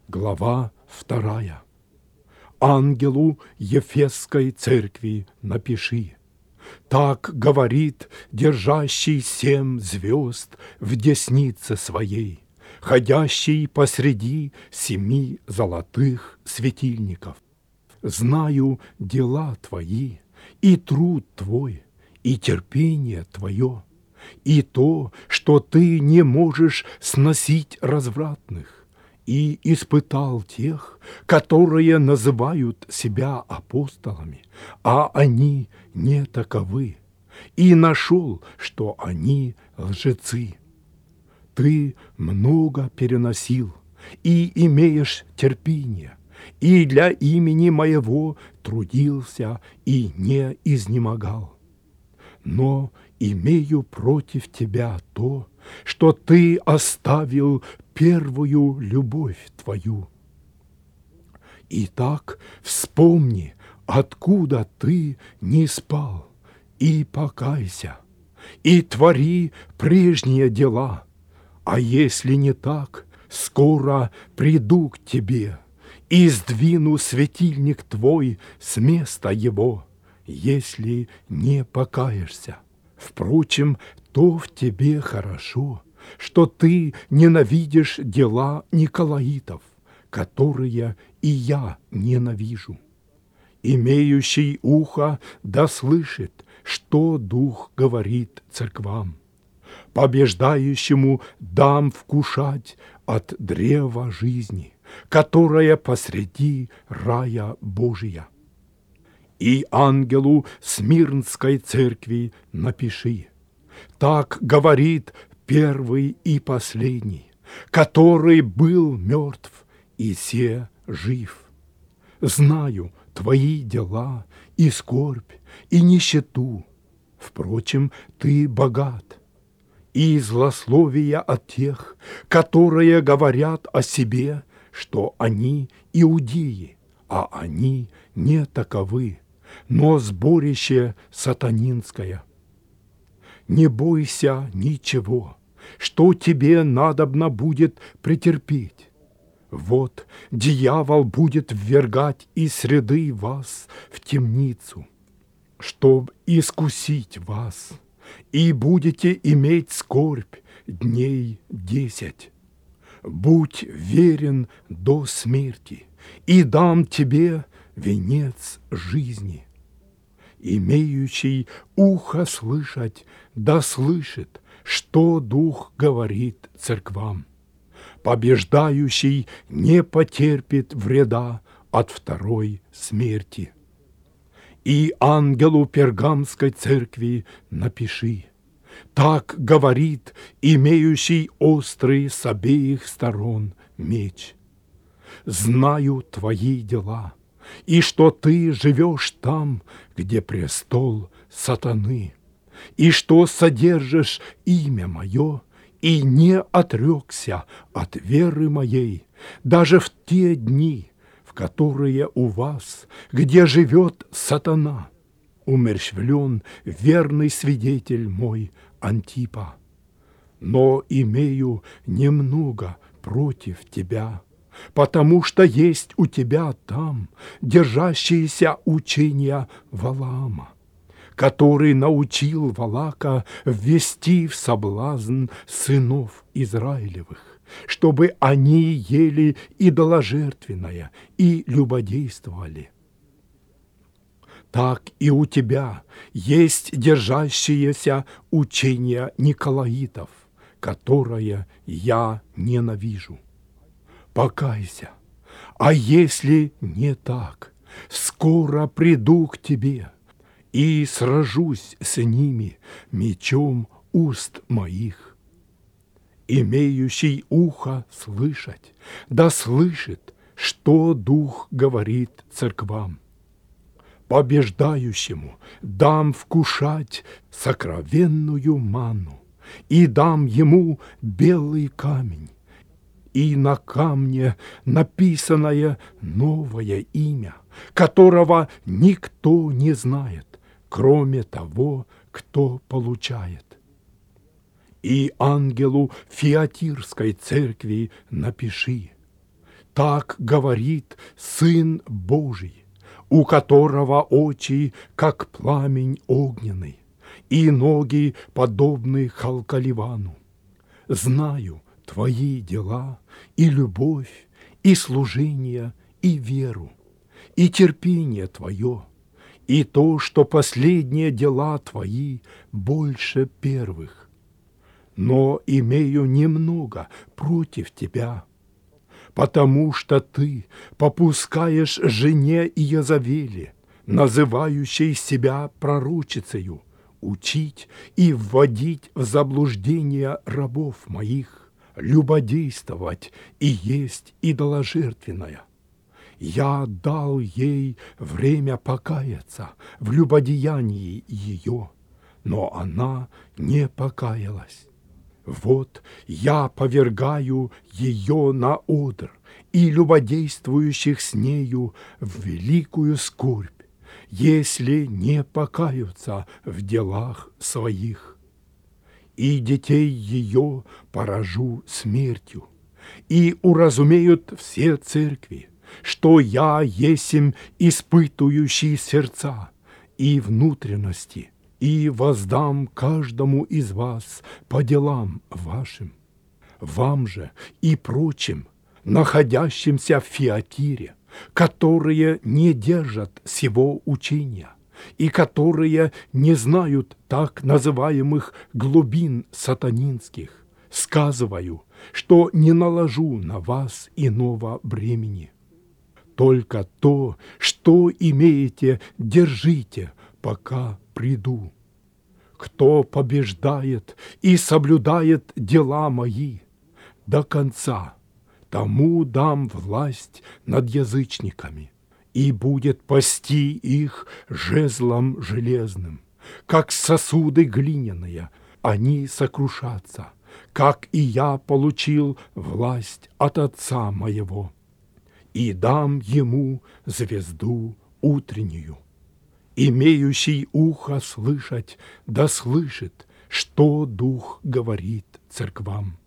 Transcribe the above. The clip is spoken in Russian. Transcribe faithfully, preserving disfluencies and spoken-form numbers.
Глава вторая. Ангелу Ефесской церкви напиши: так говорит держащий семь звезд в деснице своей, ходящий посреди семи золотых светильников. Знаю дела твои, и труд твой, и терпение твое, и то, что ты не можешь сносить развратных, и испытал тех, которые называют себя апостолами, а они не таковы, и нашел, что они лжецы. Ты много переносил и имеешь терпение, и для имени моего трудился и не изнемогал. Но имею против тебя то, что ты оставил первую любовь твою. Итак, вспомни, откуда ты не спал, и покайся, и твори прежние дела. А если не так, скоро приду к тебе и сдвину светильник твой с места его, если не покаешься. Впрочем, то в тебе хорошо, что ты ненавидишь дела николаитов, которые и я ненавижу. Имеющий ухо да слышит, что Дух говорит церквам. Побеждающему дам вкушать от древа жизни, которое посреди рая Божия. И ангелу Смирнской церкви напиши: так говорит первый и последний, который был мертв и се жив. Знаю твои дела и скорбь, и нищету. Впрочем, ты богат. И злословия от тех, которые говорят о себе, что они иудеи, а они не таковы, но сборище сатанинское. Не бойся ничего, что тебе надобно будет претерпеть. Вот дьявол будет ввергать из среды вас в темницу, чтоб искусить вас, и будете иметь скорбь дней десять. Будь верен до смерти, и дам тебе венец жизни. Имеющий ухо слышать, да слышит, что Дух говорит церквам. Побеждающий не потерпит вреда от второй смерти. И ангелу Пергамской церкви напиши: так говорит имеющий острый с обеих сторон меч. Знаю твои дела, и что ты живешь там, где престол сатаны, и что содержишь имя мое, и не отрекся от веры моей, даже в те дни, в которые у вас, где живет сатана, умерщвлен верный свидетель мой Антипа. Но имею немного против тебя, потому что есть у тебя там держащиеся учения Валаама, который научил Валака ввести в соблазн сынов Израилевых, чтобы они ели идоложертвенное и любодействовали. Так и у тебя есть держащиеся учения николаитов, которое я ненавижу. Покайся, а если не так, скоро приду к тебе и сражусь с ними мечом уст моих. Имеющий ухо слышать, да слышит, что Дух говорит церквам. Побеждающему дам вкушать сокровенную манну, и дам ему белый камень, и на камне написанное новое имя, которого никто не знает, кроме того, кто получает. И ангелу Фиатирской церкви напиши: Так говорит Сын Божий, у которого очи, как пламень огненный, и ноги, подобны халкаливану. Знаю твои дела, и любовь, и служение, и веру, и терпение твое, и то, что последние дела твои больше первых. Но имею немного против тебя, потому что ты попускаешь жене Иезавели, называющей себя пророчицею, учить и вводить в заблуждение рабов моих, любодействовать и есть идоложертвенное. Я дал ей время покаяться в любодеянии ее, но она не покаялась. Вот я повергаю ее на одр и любодействующих с нею в великую скорбь, если не покаются в делах своих. И детей ее поражу смертью, и уразумеют все церкви, что я есмь испытующий сердца и внутренности, и воздам каждому из вас по делам вашим. Вам же и прочим, находящимся в Фиатире, которые не держат сего учения и которые не знают так называемых глубин сатанинских, сказываю, что не наложу на вас иного бремени. Только то, что имеете, держите, пока приду. Кто побеждает и соблюдает дела мои до конца, тому дам власть над язычниками, и будет пасти их жезлом железным. Как сосуды глиняные, они сокрушатся, как и я получил власть от Отца моего, и дам ему звезду утреннюю. Имеющий ухо слышать, да слышит, что Дух говорит церквам.